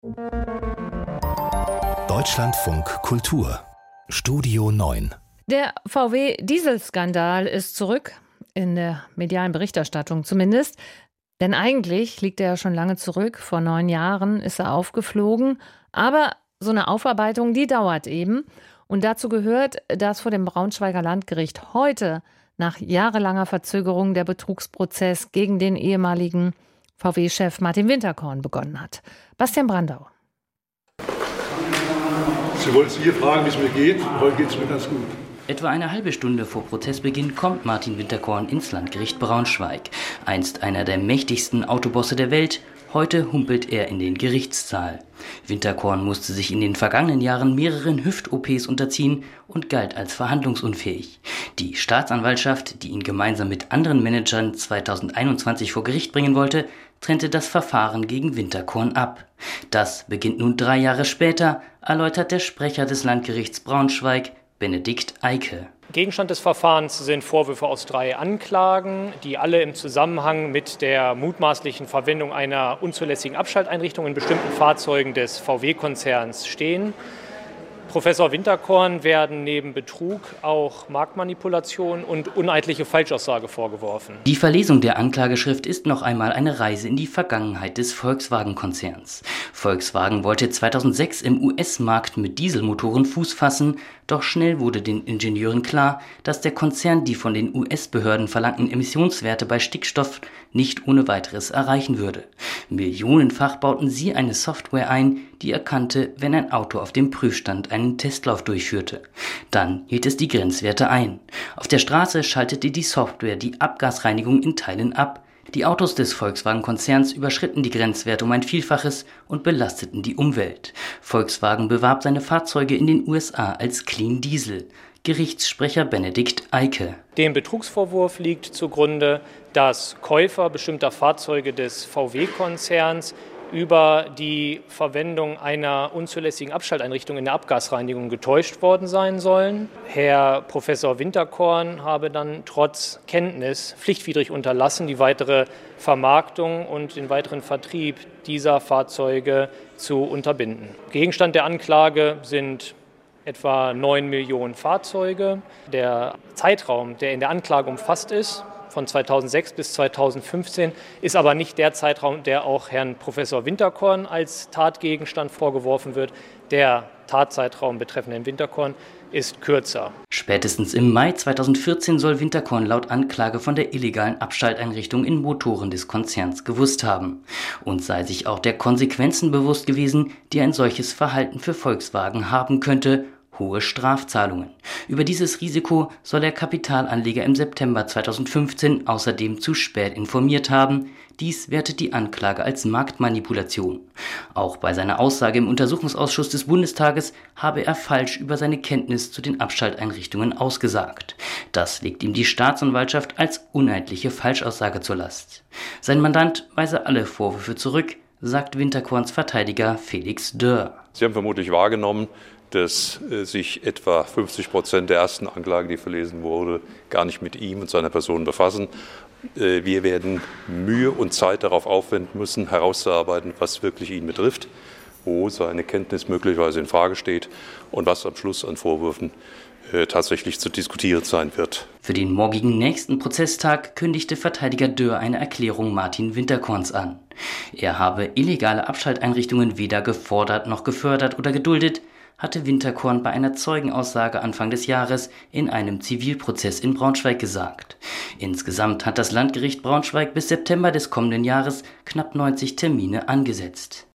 Deutschlandfunk Kultur Studio 9. Der VW-Dieselskandal ist zurück, in der medialen Berichterstattung zumindest. Denn eigentlich liegt er ja schon lange zurück. Vor 9 Jahren ist er aufgeflogen. Aber so eine Aufarbeitung, die dauert eben. Und dazu gehört, dass vor dem Braunschweiger Landgericht heute nach jahrelanger Verzögerung der Betrugsprozess gegen den ehemaligen VW-Chef Martin Winterkorn begonnen hat. Bastian Brandau. Sie wollten hier fragen, wie es mir geht. Heute geht es mir ganz gut. Etwa eine halbe Stunde vor Prozessbeginn kommt Martin Winterkorn ins Landgericht Braunschweig. Einst einer der mächtigsten Autobosse der Welt, heute humpelt er in den Gerichtssaal. Winterkorn musste sich in den vergangenen Jahren mehreren Hüft-OPs unterziehen und galt als verhandlungsunfähig. Die Staatsanwaltschaft, die ihn gemeinsam mit anderen Managern 2021 vor Gericht bringen wollte, trennte das Verfahren gegen Winterkorn ab. Das beginnt nun 3 Jahre später, erläutert der Sprecher des Landgerichts Braunschweig, Benedikt Eike. Gegenstand des Verfahrens sind Vorwürfe aus 3 Anklagen, die alle im Zusammenhang mit der mutmaßlichen Verwendung einer unzulässigen Abschalteinrichtung in bestimmten Fahrzeugen des VW-Konzerns stehen. Professor Winterkorn werden neben Betrug auch Marktmanipulation und uneidliche Falschaussage vorgeworfen. Die Verlesung der Anklageschrift ist noch einmal eine Reise in die Vergangenheit des Volkswagen-Konzerns. Volkswagen wollte 2006 im US-Markt mit Dieselmotoren Fuß fassen, doch schnell wurde den Ingenieuren klar, dass der Konzern die von den US-Behörden verlangten Emissionswerte bei Stickstoff nicht ohne weiteres erreichen würde. Millionenfach bauten sie eine Software ein, die erkannte, wenn ein Auto auf dem Prüfstand einen Testlauf durchführte. Dann hielt es die Grenzwerte ein. Auf der Straße schaltete die Software die Abgasreinigung in Teilen ab. Die Autos des Volkswagen-Konzerns überschritten die Grenzwerte um ein Vielfaches und belasteten die Umwelt. Volkswagen bewarb seine Fahrzeuge in den USA als Clean Diesel. Gerichtssprecher Benedikt Eike. Dem Betrugsvorwurf liegt zugrunde, dass Käufer bestimmter Fahrzeuge des VW-Konzerns über die Verwendung einer unzulässigen Abschalteinrichtung in der Abgasreinigung getäuscht worden sein sollen. Herr Professor Winterkorn habe dann trotz Kenntnis pflichtwidrig unterlassen, die weitere Vermarktung und den weiteren Vertrieb dieser Fahrzeuge zu unterbinden. Gegenstand der Anklage sind etwa 9 Millionen Fahrzeuge. Der Zeitraum, der in der Anklage umfasst ist, von 2006 bis 2015, ist aber nicht der Zeitraum, der auch Herrn Professor Winterkorn als Tatgegenstand vorgeworfen wird. Der Tatzeitraum betreffend Herrn Winterkorn ist kürzer. Spätestens im Mai 2014 soll Winterkorn laut Anklage von der illegalen Abschalteinrichtung in Motoren des Konzerns gewusst haben und sei sich auch der Konsequenzen bewusst gewesen, die ein solches Verhalten für Volkswagen haben könnte: hohe Strafzahlungen. Über dieses Risiko soll der Kapitalanleger im September 2015 außerdem zu spät informiert haben. Dies wertet die Anklage als Marktmanipulation. Auch bei seiner Aussage im Untersuchungsausschuss des Bundestages habe er falsch über seine Kenntnis zu den Abschalteinrichtungen ausgesagt. Das legt ihm die Staatsanwaltschaft als uneidliche Falschaussage zur Last. Sein Mandant weise alle Vorwürfe zurück, sagt Winterkorns Verteidiger Felix Dörr. Sie haben vermutlich wahrgenommen, dass sich etwa 50% der ersten Anklage, die verlesen wurde, gar nicht mit ihm und seiner Person befassen. Wir werden Mühe und Zeit darauf aufwenden müssen, herauszuarbeiten, was wirklich ihn betrifft, wo seine Kenntnis möglicherweise in Frage steht und was am Schluss an Vorwürfen tatsächlich zu diskutieren sein wird. Für den morgigen nächsten Prozesstag kündigte Verteidiger Dörr eine Erklärung Martin Winterkorns an. Er habe illegale Abschalteinrichtungen weder gefordert noch gefördert oder geduldet, hatte Winterkorn bei einer Zeugenaussage Anfang des Jahres in einem Zivilprozess in Braunschweig gesagt. Insgesamt hat das Landgericht Braunschweig bis September des kommenden Jahres knapp 90 Termine angesetzt.